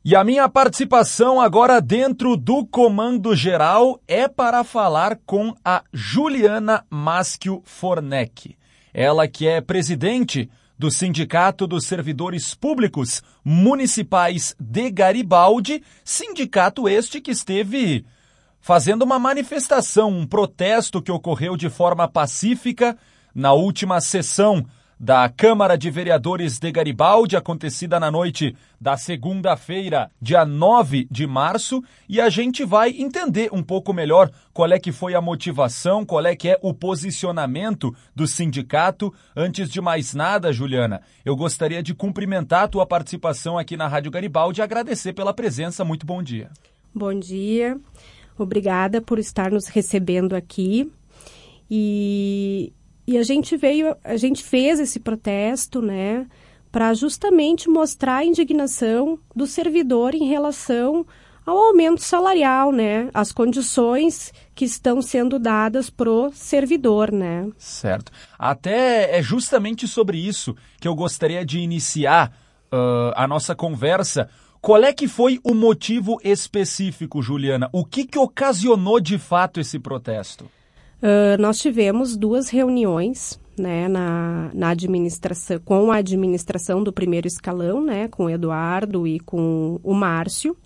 E a minha participação agora dentro do Comando Geral é para falar com a Juliana Maschio Fornec. Ela que é presidente do Sindicato dos Servidores Públicos Municipais de Garibaldi, sindicato este que esteve fazendo uma manifestação, um protesto que ocorreu de forma pacífica na última sessão da Câmara de Vereadores de Garibaldi, acontecida na noite da segunda-feira, dia 9 de março, e a gente vai entender um pouco melhor qual é que foi a motivação, qual é que é o posicionamento do sindicato. Antes de mais nada, Juliana, eu gostaria de cumprimentar a tua participação aqui na Rádio Garibaldi e agradecer pela presença. Muito bom dia. Bom dia, obrigada por estar nos recebendo aqui. E a gente fez esse protesto, né, para justamente mostrar a indignação do servidor em relação ao aumento salarial, né, as condições que estão sendo dadas pro servidor, né. Certo. Até é justamente sobre isso que eu gostaria de iniciar a nossa conversa. Qual é que foi o motivo específico, Juliana? O que ocasionou de fato esse protesto? Nós tivemos 2 reuniões, né, na administração, com a administração do primeiro escalão, né, com o Eduardo e com o Márcio.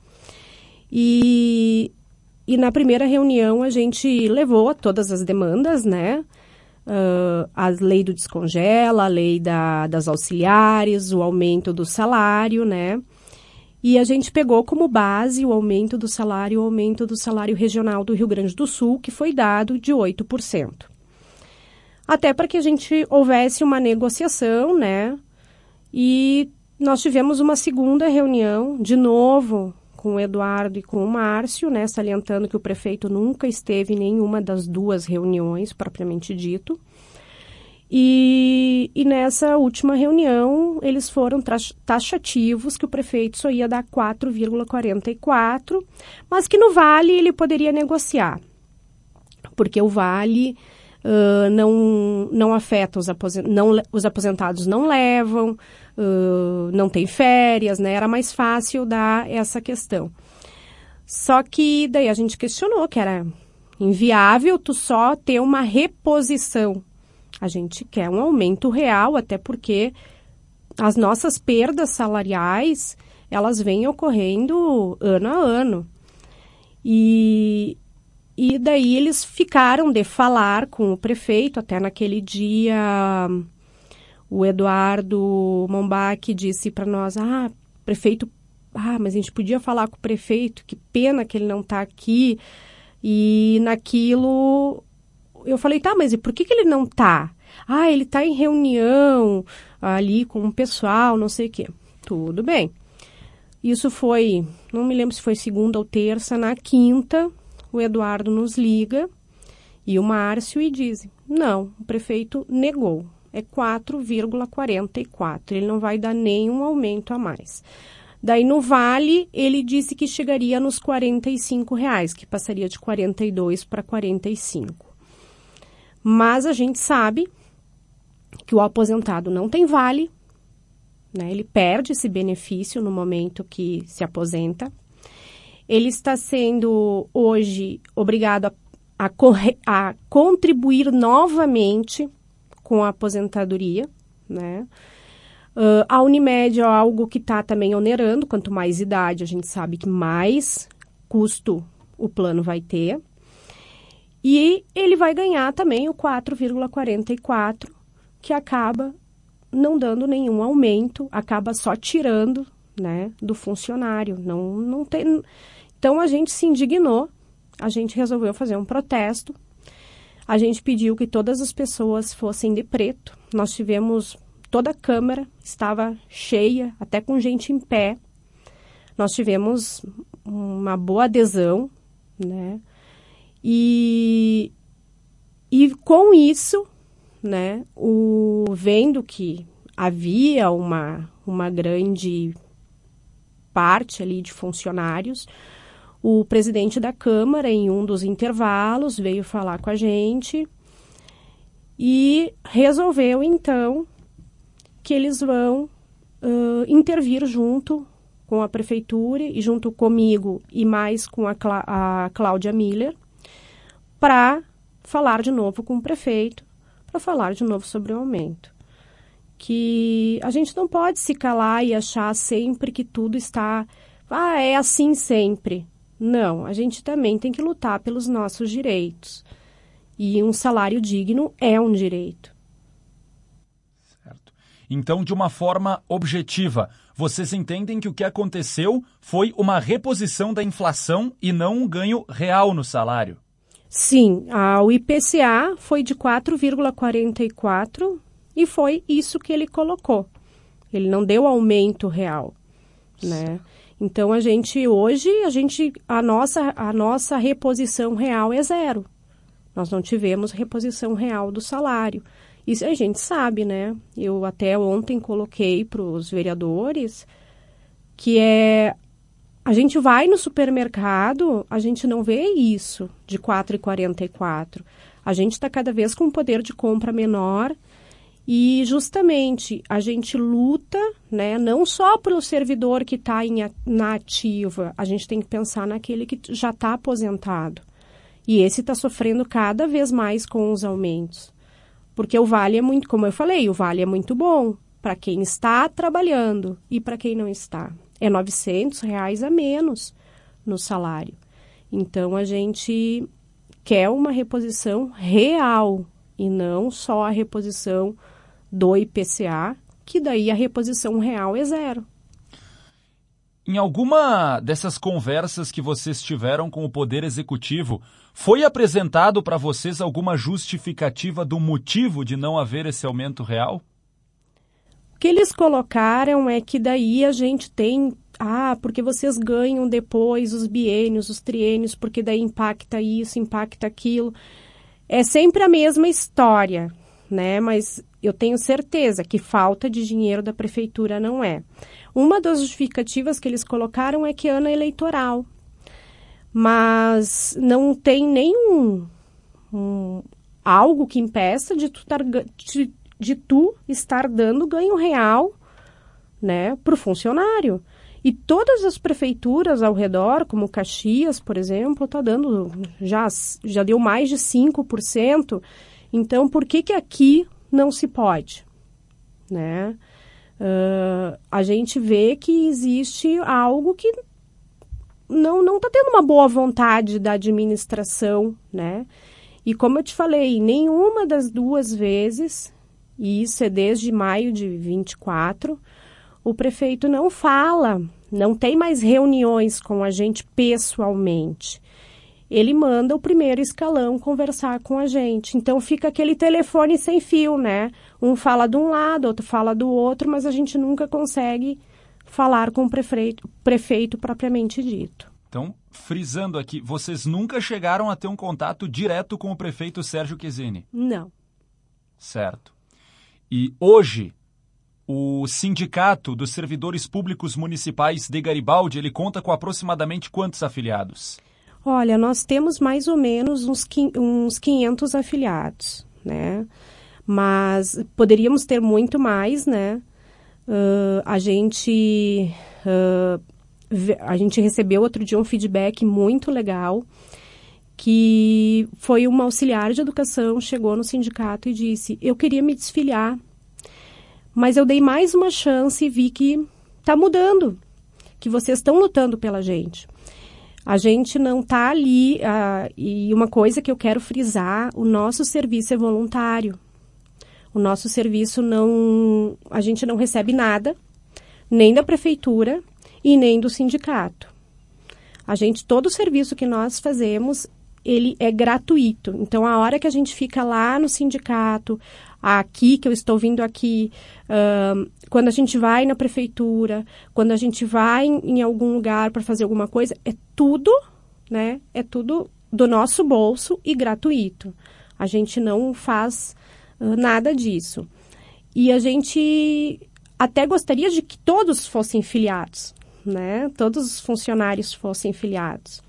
E na primeira reunião a gente levou todas as demandas, né, a lei do descongela, a lei das auxiliares, o aumento do salário, né. E a gente pegou como base o aumento do salário regional do Rio Grande do Sul, que foi dado de 8%. Até para que a gente houvesse uma negociação, né? E nós tivemos uma segunda reunião, de novo, com o Eduardo e com o Márcio, né? Salientando que o prefeito nunca esteve em nenhuma das 2 reuniões, propriamente dito. E nessa última reunião, eles foram taxativos que o prefeito só ia dar 4,44, mas que no Vale ele poderia negociar, porque o Vale não afeta os aposentados, não levam, não tem férias, né? Era mais fácil dar essa questão. Só que daí a gente questionou que era inviável tu só ter uma reposição. A gente quer um aumento real, até porque as nossas perdas salariais, elas vêm ocorrendo ano a ano. E daí eles ficaram de falar com o prefeito, até naquele dia o Eduardo Mombach disse para nós, prefeito, mas a gente podia falar com o prefeito, que pena que ele não está aqui. E naquilo eu falei, mas e por que ele não está? Ele está em reunião ali com o pessoal, não sei o quê. Tudo bem. Isso foi, não me lembro se foi segunda ou terça, na quinta, o Eduardo nos liga e o Márcio e diz, não, o prefeito negou, é 4,44, ele não vai dar nenhum aumento a mais. Daí no Vale, ele disse que chegaria nos R$45, que passaria de 42 para 45. Mas a gente sabe que o aposentado não tem vale, né? Ele perde esse benefício no momento que se aposenta. Ele está sendo hoje obrigado a contribuir novamente com a aposentadoria, né? A Unimed é algo que está também onerando, quanto mais idade a gente sabe que mais custo o plano vai ter. E ele vai ganhar também o 4,44, que acaba não dando nenhum aumento, acaba só tirando, né, do funcionário. Não tem. Então a gente se indignou, a gente resolveu fazer um protesto, a gente pediu que todas as pessoas fossem de preto. Nós tivemos, toda a Câmara estava cheia, até com gente em pé. Nós tivemos uma boa adesão, né? E com isso, né, vendo que havia uma grande parte ali de funcionários, o presidente da Câmara, em um dos intervalos, veio falar com a gente e resolveu, então, que eles vão intervir junto com a prefeitura e junto comigo e mais com a Cláudia Miller para falar de novo com o prefeito, para falar de novo sobre o aumento. Que a gente não pode se calar e achar sempre que tudo está... é assim sempre. Não, a gente também tem que lutar pelos nossos direitos. E um salário digno é um direito. Certo. Então, de uma forma objetiva, vocês entendem que o que aconteceu foi uma reposição da inflação e não um ganho real no salário? Sim, o IPCA foi de 4,44 e foi isso que ele colocou. Ele não deu aumento real, né? Então, hoje, a nossa reposição real é zero. Nós não tivemos reposição real do salário. Isso a gente sabe, né? Eu até ontem coloquei para os vereadores que a gente vai no supermercado, a gente não vê isso de 4,44. A gente está cada vez com um poder de compra menor e justamente a gente luta, né, não só pelo servidor que está na ativa, a gente tem que pensar naquele que já está aposentado. E esse está sofrendo cada vez mais com os aumentos. Porque o vale é muito, como eu falei, o vale é muito bom para quem está trabalhando e para quem não está. É R$900 a menos no salário. Então, a gente quer uma reposição real e não só a reposição do IPCA, que daí a reposição real é zero. Em alguma dessas conversas que vocês tiveram com o Poder Executivo, foi apresentado para vocês alguma justificativa do motivo de não haver esse aumento real? O que eles colocaram é que daí a gente tem... porque vocês ganham depois os biênios, os triênios, porque daí impacta isso, impacta aquilo. É sempre a mesma história, né? Mas eu tenho certeza que falta de dinheiro da prefeitura não é. Uma das justificativas que eles colocaram é que é ano eleitoral. Mas não tem nenhum algo que impeça de tu estar dando ganho real, né, para o funcionário. E todas as prefeituras ao redor, como Caxias, por exemplo, está dando, já deu mais de 5%. Então, por que aqui não se pode? Né? A gente vê que existe algo que não está tendo uma boa vontade da administração, né? E como eu te falei, nenhuma das duas vezes, e isso é desde maio de 24, o prefeito não fala, não tem mais reuniões com a gente pessoalmente. Ele manda o primeiro escalão conversar com a gente. Então fica aquele telefone sem fio, né? Um fala de um lado, outro fala do outro, mas a gente nunca consegue falar com o prefeito propriamente dito. Então, frisando aqui, vocês nunca chegaram a ter um contato direto com o prefeito Sérgio Chesini? Não. Certo. E hoje, o Sindicato dos Servidores Públicos Municipais de Garibaldi, ele conta com aproximadamente quantos afiliados? Olha, nós temos mais ou menos uns 500 afiliados, né? Mas poderíamos ter muito mais, né? A gente recebeu outro dia um feedback muito legal, que foi uma auxiliar de educação, chegou no sindicato e disse, eu queria me desfiliar, mas eu dei mais uma chance e vi que está mudando, que vocês estão lutando pela gente. A gente não está ali, e uma coisa que eu quero frisar, o nosso serviço é voluntário. O nosso serviço a gente não recebe nada, nem da prefeitura e nem do sindicato. Todo o serviço que nós fazemos, ele é gratuito. Então, a hora que a gente fica lá no sindicato, aqui, que eu estou vindo aqui, quando a gente vai na prefeitura, quando a gente vai em algum lugar para fazer alguma coisa, é tudo, né? É tudo do nosso bolso e gratuito. A gente não faz nada disso. E a gente até gostaria de que todos fossem filiados, né? Todos os funcionários fossem filiados.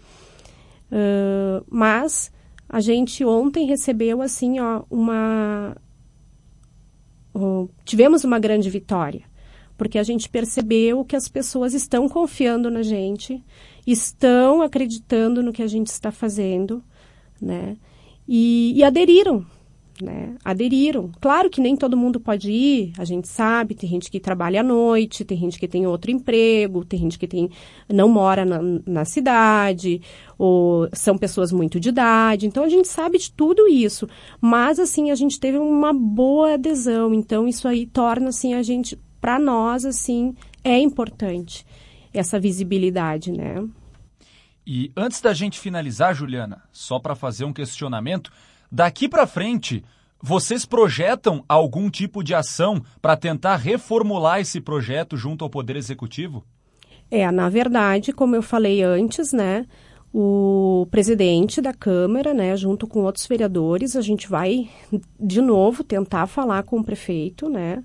Mas a gente ontem recebeu, assim, tivemos uma grande vitória, porque a gente percebeu que as pessoas estão confiando na gente, estão acreditando no que a gente está fazendo, né? E aderiram, né? Aderiram. Claro que nem todo mundo pode ir, a gente sabe, tem gente que trabalha à noite, tem gente que tem outro emprego, tem gente que não mora na cidade, ou são pessoas muito de idade, então a gente sabe de tudo isso, mas assim, a gente teve uma boa adesão, então isso aí torna assim, a gente, para nós, assim, é importante essa visibilidade, né? E antes da gente finalizar, Juliana, só para fazer um questionamento, daqui para frente, vocês projetam algum tipo de ação para tentar reformular esse projeto junto ao Poder Executivo? Na verdade, como eu falei antes, né, o presidente da Câmara, né, junto com outros vereadores, a gente vai, de novo, tentar falar com o prefeito, né,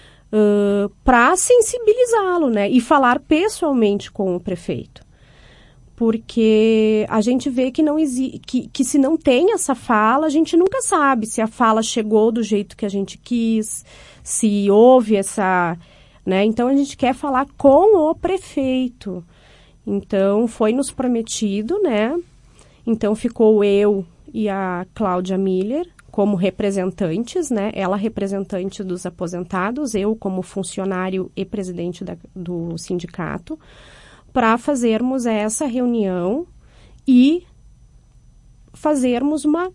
para sensibilizá-lo, né, e falar pessoalmente com o prefeito. Porque a gente vê que não que se não tem essa fala, a gente nunca sabe se a fala chegou do jeito que a gente quis, se houve essa, né? Então a gente quer falar com o prefeito. Então foi nos prometido, né? Então ficou eu e a Cláudia Miller como representantes, né? Ela representante dos aposentados, eu como funcionário e presidente do sindicato, para fazermos essa reunião e fazermos uma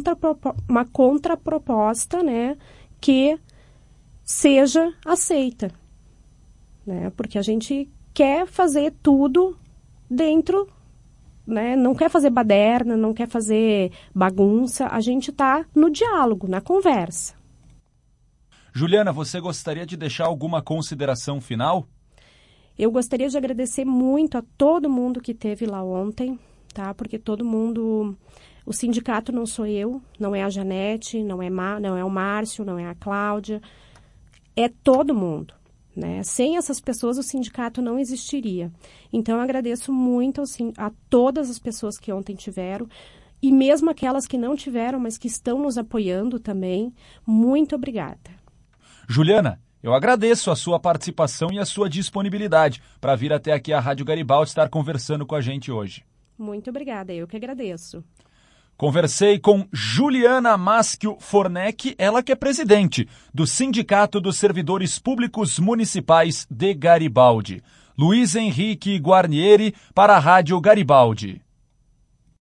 contraproposta, né, que seja aceita, né, porque a gente quer fazer tudo dentro, né, não quer fazer baderna, não quer fazer bagunça, a gente está no diálogo, na conversa. Juliana, você gostaria de deixar alguma consideração final? Eu gostaria de agradecer muito a todo mundo que esteve lá ontem, tá? Porque todo mundo... O sindicato não sou eu, não é a Janete, não é o Márcio, não é a Cláudia. É todo mundo, né? Sem essas pessoas, o sindicato não existiria. Então, eu agradeço muito a todas as pessoas que ontem tiveram, e mesmo aquelas que não tiveram, mas que estão nos apoiando também. Muito obrigada. Juliana, eu agradeço a sua participação e a sua disponibilidade para vir até aqui à Rádio Garibaldi estar conversando com a gente hoje. Muito obrigada, eu que agradeço. Conversei com Juliana Maschio Fornecchi, ela que é presidente do Sindicato dos Servidores Públicos Municipais de Garibaldi. Luiz Henrique Guarnieri para a Rádio Garibaldi.